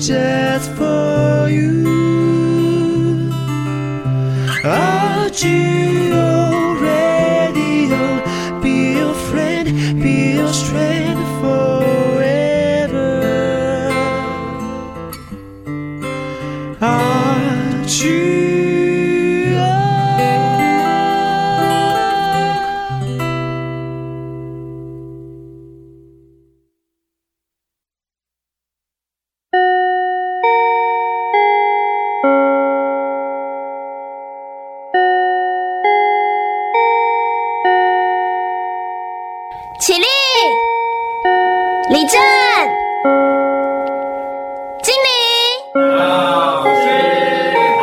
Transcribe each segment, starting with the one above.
just for you. RGO Radio, be your friend, be your strength forever. RGO. 起立！立正！敬礼！ 老师好，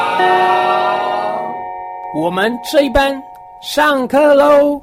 我们这一班上课喽！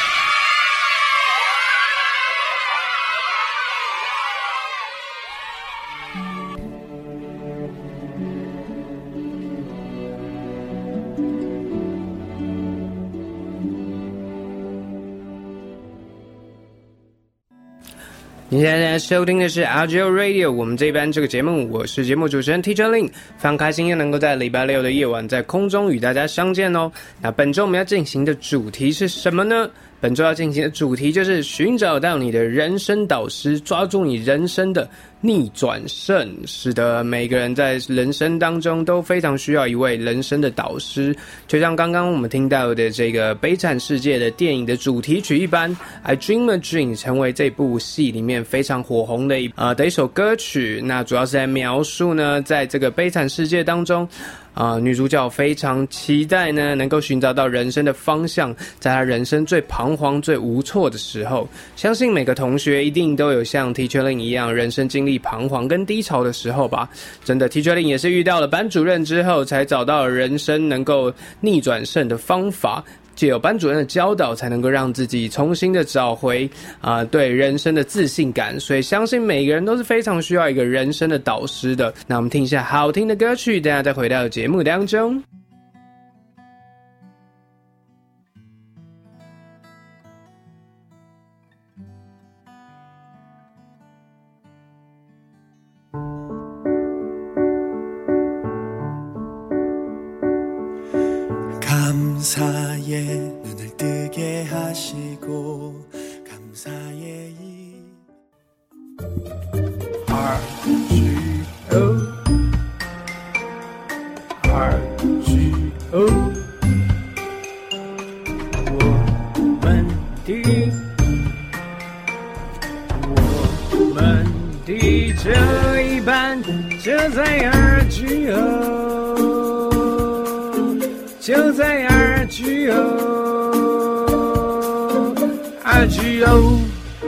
你现在收听的是 RGO Radio， 我们这一班这个节目，我是节目主持人 Teacher Lin， 非常开心又能够在礼拜六的夜晚在空中与大家相见哦。那本周我们要进行的主题是什么呢？本周要进行的主题就是寻找到你的人生导师，抓住你人生的逆转胜。是的，每个人在人生当中都非常需要一位人生的导师，就像刚刚我们听到的这个悲惨世界的电影的主题曲一般， I Dream a Dream 成为这部戏里面非常火红的一首歌曲。那主要是在描述呢，在这个悲惨世界当中女主角非常期待呢，能够寻找到人生的方向，在她人生最彷徨、最无措的时候，相信每个同学一定都有像 Teacher Lin 一样，人生经历彷徨跟低潮的时候吧。真的 Teacher Lin 也是遇到了班主任之后，才找到了人生能够逆转胜的方法。藉由班主任的教导，才能够让自己重新的找回对人生的自信感。所以相信每个人都是非常需要一个人生的导师的。那我们听一下好听的歌曲，等一下再回到节目当中。 감사의 눈을 뜨게 하시고 감사의 이 RGO RGO 我们的这一班就在 RGO， 就在 RGO。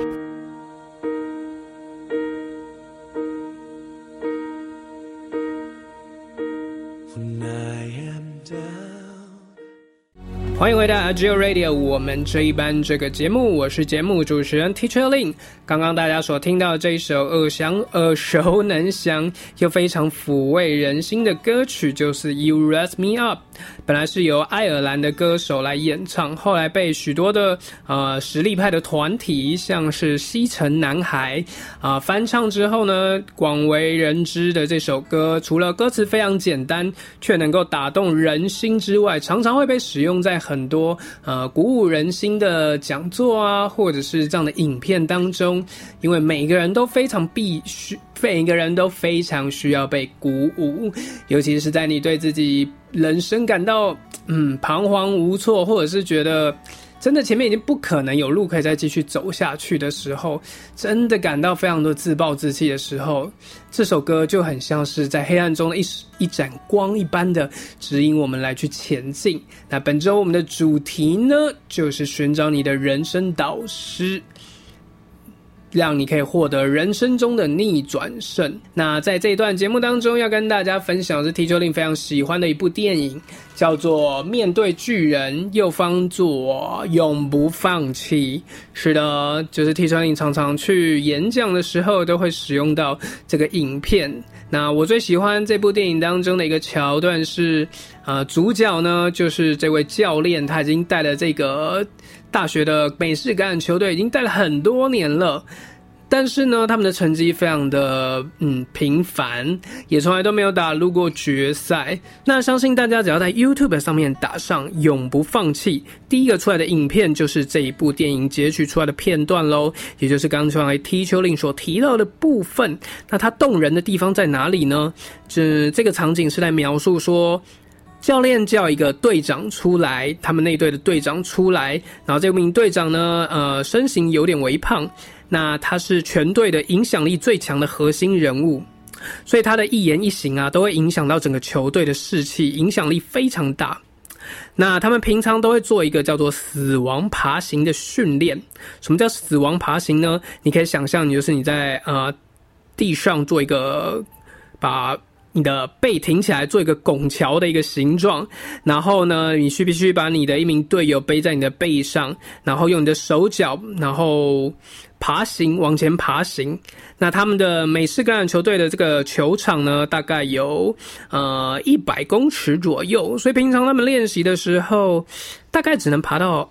欢迎回到 RGO Radio， 我们这一班这个节目，我是节目主持人 Teacher Lin。刚刚大家所听到的这一首耳熟能详又非常抚慰人心的歌曲，就是 You Raise Me Up。本来是由爱尔兰的歌手来演唱，后来被许多的实力派的团体，像是西城男孩翻唱之后呢，广为人知的这首歌，除了歌词非常简单，却能够打动人心之外，常常会被使用在很多鼓舞人心的讲座啊，或者是这样的影片当中，因为每个人都非常需要被鼓舞，尤其是在你对自己人生感到彷徨无措，或者是觉得真的前面已经不可能有路可以再继续走下去的时候，真的感到非常多自暴自弃的时候，这首歌就很像是在黑暗中的一盏光一般的指引我们来去前进。那本周我们的主题呢，就是寻找你的人生导师，让你可以获得人生中的逆转胜。那在这一段节目当中，要跟大家分享的是 Teacher Lin 非常喜欢的一部电影，叫做《面对巨人，右方左，永不放弃》。是的，就是 Teacher Lin 常常去演讲的时候都会使用到这个影片。那我最喜欢这部电影当中的一个桥段是主角呢就是这位教练，他已经带了这个大学的美式橄榄球队已经带了很多年了， 但是呢，他们的成绩非常的平凡，也从来都没有打入过决赛。那相信大家只要在 YouTube 上面打上永不放弃，第一个出来的影片就是这一部电影截取出来的片段咯，也就是刚才T秋令所提到的部分。那它动人的地方在哪里呢？这个场景是在描述说，教练叫一个队长出来，他们那队的队长出来，然后这名队长呢，身形有点微胖，那他是全队的影响力最强的核心人物，所以他的一言一行啊，都会影响到整个球队的士气，影响力非常大。那他们平常都会做一个叫做死亡爬行的训练。什么叫死亡爬行呢？你可以想象，就是你在地上做一个把你的背挺起来做一个拱桥的一个形状，然后呢，你必须把你的一名队友背在你的背上，然后用你的手脚，然后爬行，往前爬行。那他们的美式橄榄球队的这个球场呢，大概有100公尺左右，所以平常他们练习的时候，大概只能爬到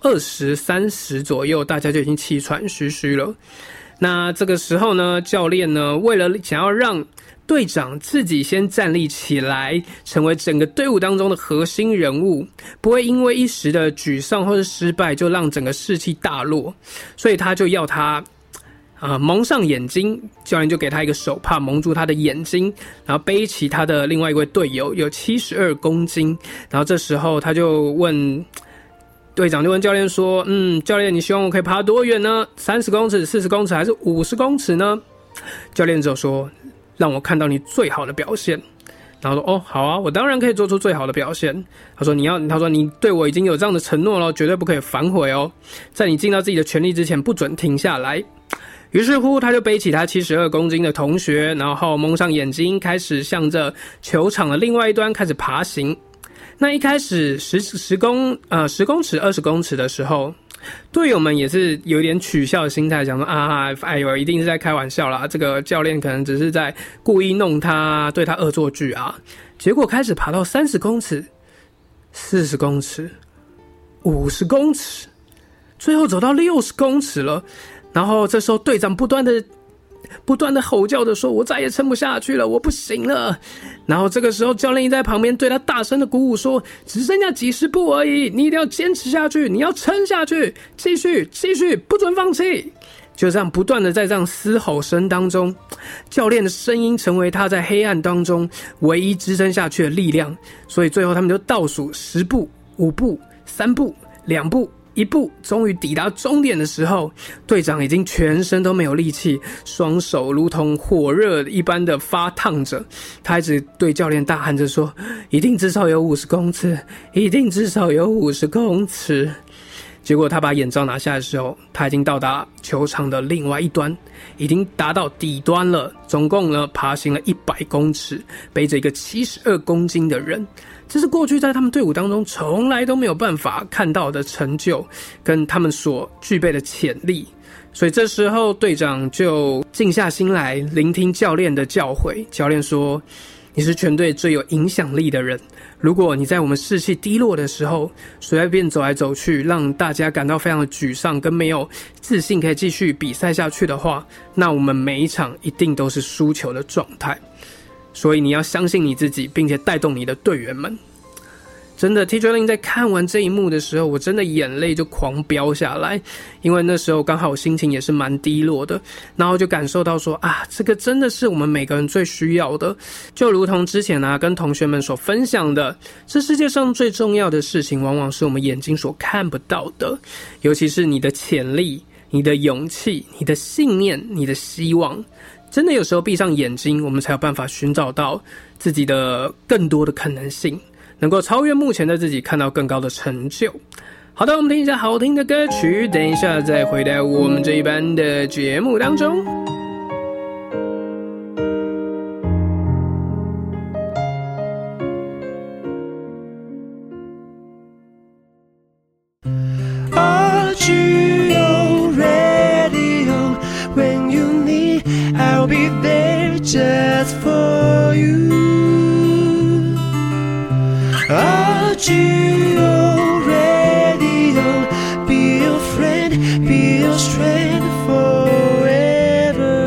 20、30左右，大家就已经气喘吁吁了。那这个时候呢，教练呢，为了想要让队长自己先站立起来，成为整个队伍当中的核心人物，不会因为一时的沮丧或是失败就让整个士气大落，所以他就要他蒙上眼睛，教练就给他一个手帕蒙住他的眼睛，然后背起他的另外一位队友，有72公斤，然后这时候他就问队长就问教练说，教练，你希望我可以爬多远呢？30公尺、40公尺还是50公尺呢？教练只有说，让我看到你最好的表现。然后说，哦，好啊，我当然可以做出最好的表现。他说你对我已经有这样的承诺了，绝对不可以反悔哦。在你尽到自己的全力之前，不准停下来。于是乎，他就背起他72公斤的同学，然后蒙上眼睛，开始向着球场的另外一端开始爬行。那一开始10公尺、20公尺的时候，队友们也是有点取笑的心态，想说哎呦，一定是在开玩笑啦，这个教练可能只是在故意弄他，对他恶作剧啊。结果开始爬到30公尺、40公尺、50公尺，最后走到60公尺了。然后这时候队长不断的吼叫着说，我再也撑不下去了，我不行了。然后这个时候教练一在旁边对他大声的鼓舞说，只剩下几十步而已，你一定要坚持下去，你要撑下去，继续，不准放弃。就这样不断的在这样嘶吼声当中，教练的声音成为他在黑暗当中唯一支撑下去的力量。所以最后他们就倒数10步、5步、3步、2步、1步，终于抵达终点的时候，队长已经全身都没有力气，双手如同火热一般的发烫着。他一直对教练大喊着说，一定至少有50公尺，一定至少有50公尺。结果他把眼罩拿下的时候，他已经到达球场的另外一端，已经达到底端了。总共呢爬行了100公尺，背着一个72公斤的人。这是过去在他们队伍当中从来都没有办法看到的成就，跟他们所具备的潜力。所以这时候队长就静下心来聆听教练的教诲。教练说，你是全队最有影响力的人，如果你在我们士气低落的时候随便走来走去，让大家感到非常的沮丧跟没有自信可以继续比赛下去的话，那我们每一场一定都是输球的状态。所以你要相信你自己，并且带动你的队员们。真的 T 教练在看完这一幕的时候，我真的眼泪就狂飙下来，因为那时候刚好我心情也是蛮低落的，然后就感受到说这个真的是我们每个人最需要的。就如同之前跟同学们所分享的，这世界上最重要的事情往往是我们眼睛所看不到的，尤其是你的潜力、你的勇气、你的信念、你的希望。真的有时候闭上眼睛，我们才有办法寻找到自己的更多的可能性，能够超越目前的自己，看到更高的成就。好的，我们听一下好听的歌曲，等一下再回到我们这一班的节目当中。 I'll be there just for you. RGO Radio, be your friend, be your strength forever.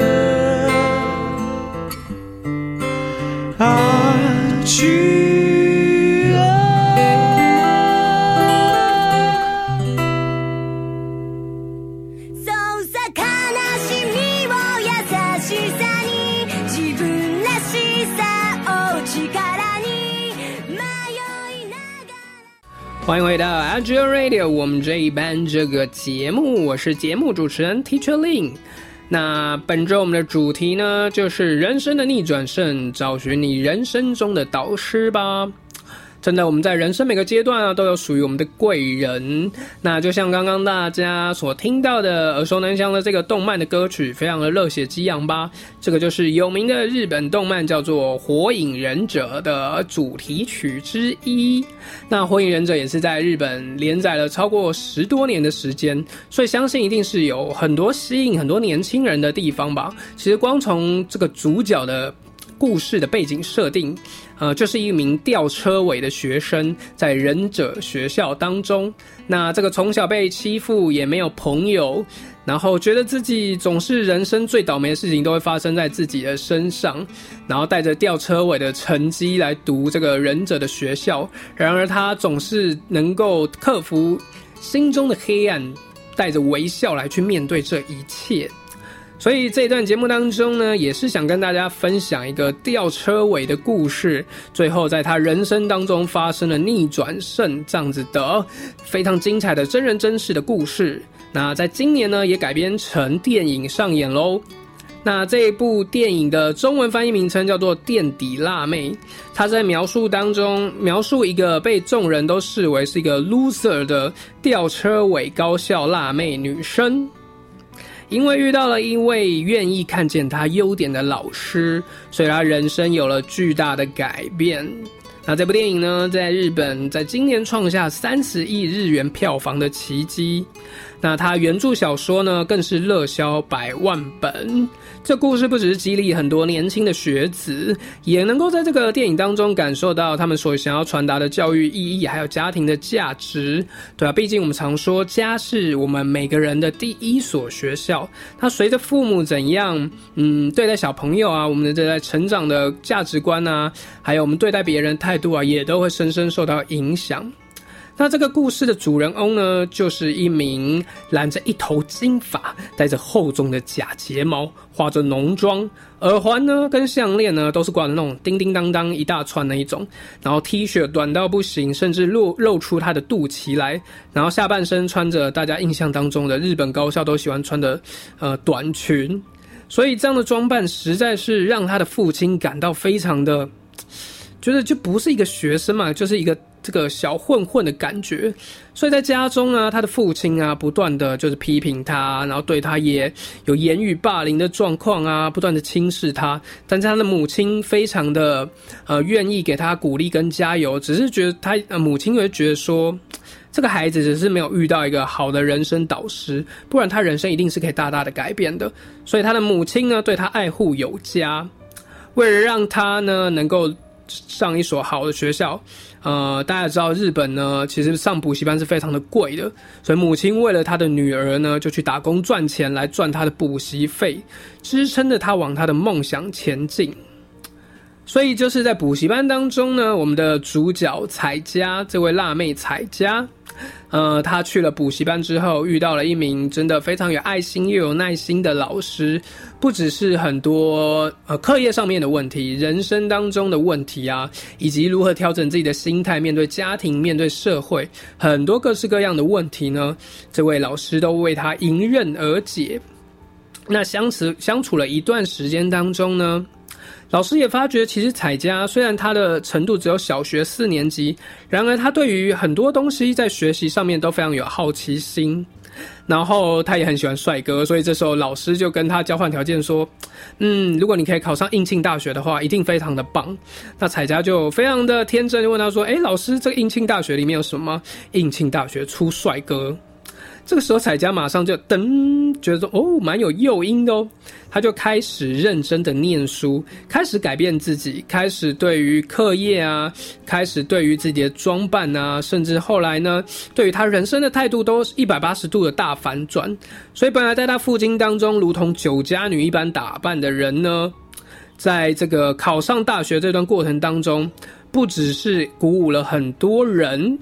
欢迎回到 Agile Radio， 我们这一班这个节目，我是节目主持人 Teacher Lin。那本周我们的主题呢，就是人生的逆转胜，找寻你人生中的导师吧。真的，我们在人生每个阶段啊，都有属于我们的贵人。那就像刚刚大家所听到的耳熟能详的这个动漫的歌曲，非常的热血激昂吧。这个就是有名的日本动漫叫做《火影忍者》的主题曲之一。那《火影忍者》也是在日本连载了超过10多年的时间，所以相信一定是有很多吸引很多年轻人的地方吧。其实光从这个主角的故事的背景设定，就是一名吊车尾的学生，在忍者学校当中，那这个从小被欺负，也没有朋友，然后觉得自己总是人生最倒霉的事情都会发生在自己的身上，然后带着吊车尾的成绩来读这个忍者的学校，然而他总是能够克服心中的黑暗，带着微笑来去面对这一切。所以这一段节目当中呢，也是想跟大家分享一个吊车尾的故事，最后在他人生当中发生了逆转胜这样子的非常精彩的真人真事的故事。那在今年呢，也改编成电影上演咯。那这一部电影的中文翻译名称叫做《垫底辣妹》，它在描述当中描述一个被众人都视为是一个 loser 的吊车尾高校辣妹女生。因为遇到了一位愿意看见他优点的老师，所以他人生有了巨大的改变。那这部电影呢，在日本在今年创下30亿日元票房的奇迹。那他原著小说呢，更是热销100万本。这故事不只是激励很多年轻的学子，也能够在这个电影当中感受到他们所想要传达的教育意义，还有家庭的价值。对啊，毕竟我们常说家是我们每个人的第一所学校。它随着父母怎样对待小朋友啊，我们的对待成长的价值观啊，还有我们对待别人的态度啊，也都会深深受到影响。那这个故事的主人翁呢，就是一名染着一头金发，戴着厚重的假睫毛，化着浓妆，耳环呢跟项链呢都是挂的那种叮叮当当一大串那一种，然后 T 恤短到不行，甚至露出他的肚脐来，然后下半身穿着大家印象当中的日本高校都喜欢穿的短裙，所以这样的装扮实在是让他的父亲感到非常的觉得就不是一个学生嘛，就是一个这个小混混的感觉。所以在家中啊，他的父亲啊不断的就是批评他，然后对他也有言语霸凌的状况啊，不断的轻视他。但是他的母亲非常的愿意给他鼓励跟加油，只是觉得他母亲会觉得说，这个孩子只是没有遇到一个好的人生导师，不然他人生一定是可以大大的改变的。所以他的母亲呢对他爱护有加，为了让他呢能够上一所好的学校，大家知道日本呢其实上补习班是非常的贵的，所以母亲为了她的女儿呢就去打工赚钱来赚她的补习费，支撑着她往她的梦想前进。所以就是在补习班当中呢，我们的主角彩佳，这位辣妹彩佳，她去了补习班之后，遇到了一名真的非常有爱心又有耐心的老师，不只是很多课业上面的问题，人生当中的问题啊，以及如何调整自己的心态，面对家庭，面对社会，很多各式各样的问题呢，这位老师都为她迎刃而解。那相处了一段时间当中呢，老师也发觉，其实彩佳虽然她的程度只有小学4年级，然而她对于很多东西在学习上面都非常有好奇心，然后她也很喜欢帅哥，所以这时候老师就跟她交换条件说，如果你可以考上应庆大学的话，一定非常的棒。那彩佳就非常的天真，就问他说，老师，这个应庆大学里面有什么？应庆大学出帅哥。这个时候彩佳马上就觉得说蛮有诱因的哦，他就开始认真的念书，开始改变自己，开始对于课业啊，开始对于自己的装扮啊，甚至后来呢，对于他人生的态度都180度的大反转。所以本来在他父亲当中如同酒家女一般打扮的人呢，在这个考上大学这段过程当中，不只是鼓舞了很多人，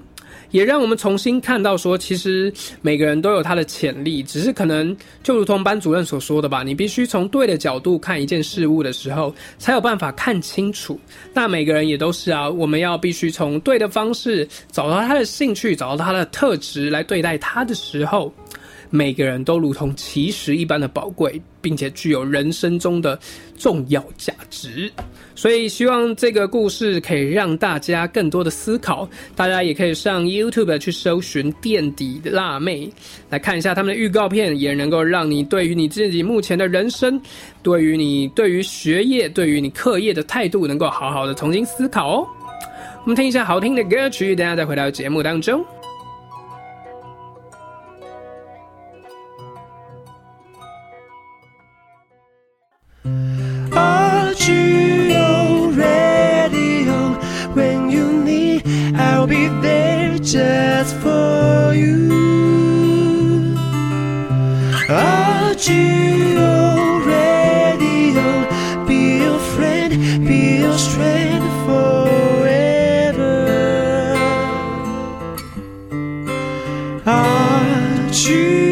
也让我们重新看到说，其实每个人都有他的潜力，只是可能就如同班主任所说的吧，你必须从对的角度看一件事物的时候，才有办法看清楚。那每个人也都是啊，我们要必须从对的方式找到他的兴趣，找到他的特质来对待他的时候，每个人都如同奇石一般的宝贵，并且具有人生中的重要价值。所以希望这个故事可以让大家更多的思考，大家也可以上 YouTube 去搜寻垫底的辣妹来看一下他们的预告片，也能够让你对于你自己目前的人生，对于学业，对于你课业的态度能够好好的重新思考哦。我们听一下好听的歌曲，等一下再回到节目当中。 RGO Radio, when you need, I'll be there just for you. RGO Radio, be your friend, be your strength forever. RGO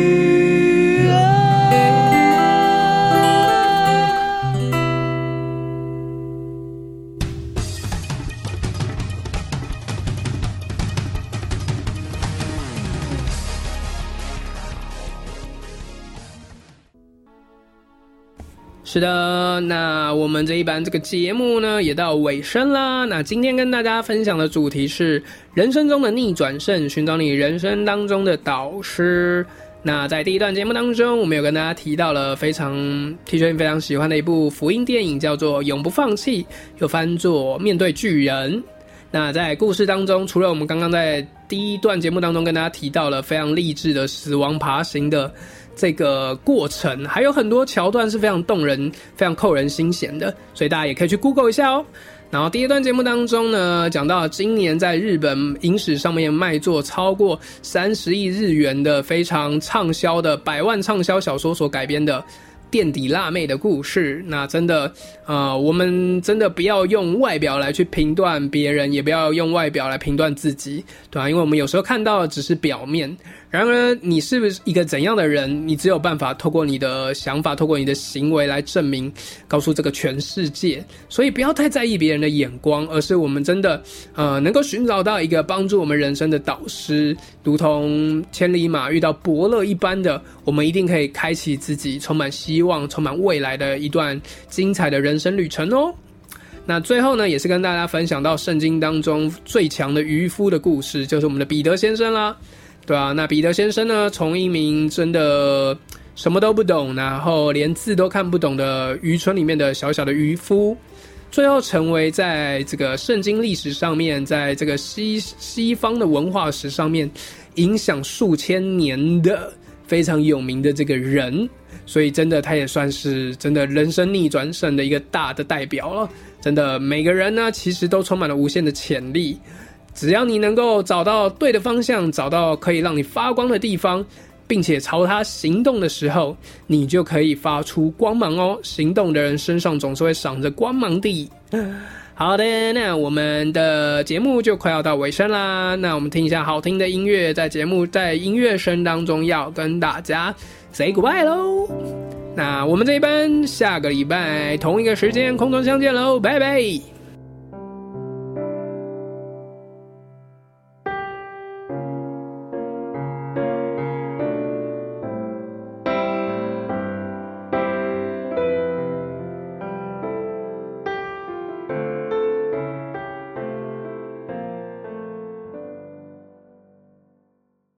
是的，那我们这一班这个节目呢也到尾声啦。那今天跟大家分享的主题是人生中的逆转胜，寻找你人生当中的导师。那在第一段节目当中，我们有跟大家提到了T圈非常喜欢的一部福音电影，叫做《永不放弃》，又翻作《面对巨人》。那在故事当中，除了我们刚刚在第一段节目当中跟大家提到了非常励志的死亡爬行的这个过程，还有很多桥段是非常动人、非常扣人心弦的，所以大家也可以去 Google 一下哦。然后第一段节目当中呢，讲到今年在日本影史上面卖座超过30亿日元的非常畅销的100万畅销小说所改编的垫底辣妹的故事。那真的我们真的不要用外表来去评断别人，也不要用外表来评断自己，对吧？因为我们有时候看到的只是表面，然而你是不是一个怎样的人，你只有办法透过你的想法，透过你的行为来证明，告诉这个全世界。所以不要太在意别人的眼光，而是我们真的能够寻找到一个帮助我们人生的导师，如同千里马遇到伯乐一般的，我们一定可以开启自己充满希望、充满未来的一段精彩的人生旅程哦。那最后呢，也是跟大家分享到圣经当中最强的渔夫的故事，就是我们的彼得先生啦。对啊，那彼得先生呢，从一名真的什么都不懂，然后连字都看不懂的渔村里面的小小的渔夫，最后成为在这个圣经历史上面，在这个西方的文化史上面影响数千年的非常有名的这个人。所以真的他也算是真的人生逆转胜的一个大的代表了。真的每个人呢，其实都充满了无限的潜力，只要你能够找到对的方向，找到可以让你发光的地方，并且朝它行动的时候，你就可以发出光芒哦。行动的人身上总是会闪着光芒的。好的，那我们的节目就快要到尾声啦。那我们听一下好听的音乐，在音乐声当中要跟大家 say goodbye 咯。那我们这一班下个礼拜同一个时间空中相见咯，拜拜。